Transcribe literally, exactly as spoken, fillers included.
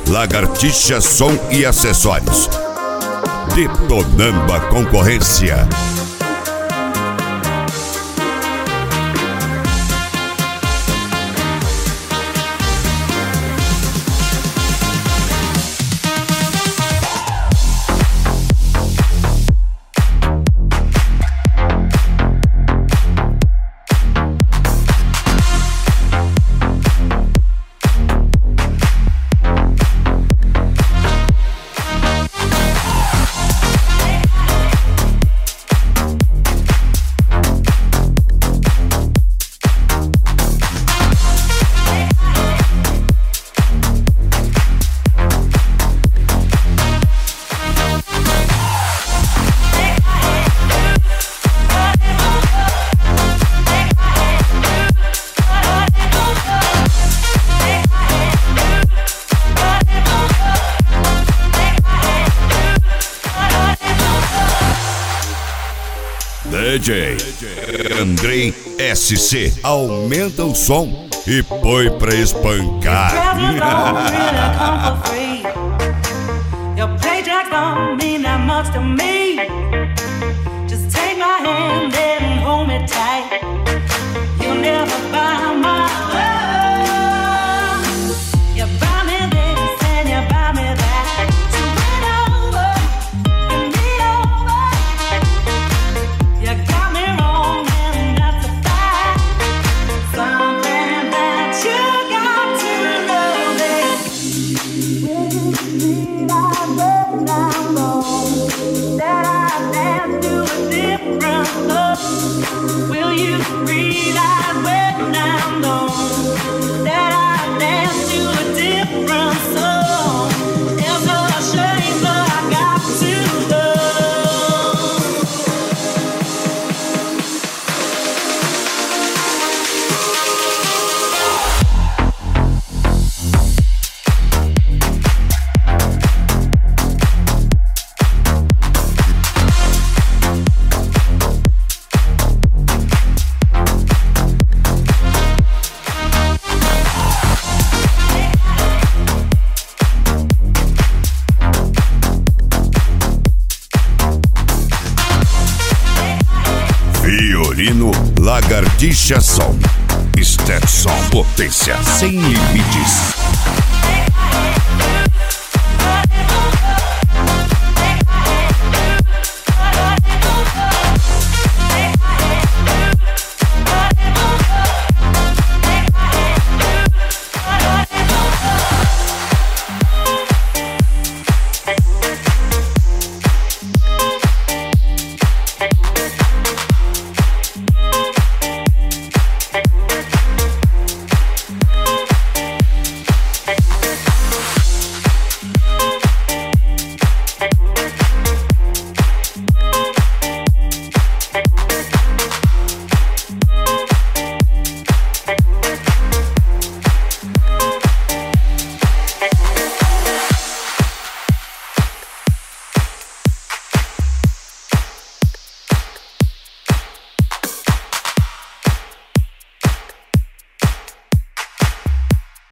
Lagartixa Som e Acessórios. Detonando a concorrência. D J Andrei S C, aumenta o som e põe pra espancar. Will you realize when I'm gone that I dance to a different song? It's a shame, but I got to go. Violino Lagartixa Som. Stetson, potência sem limites.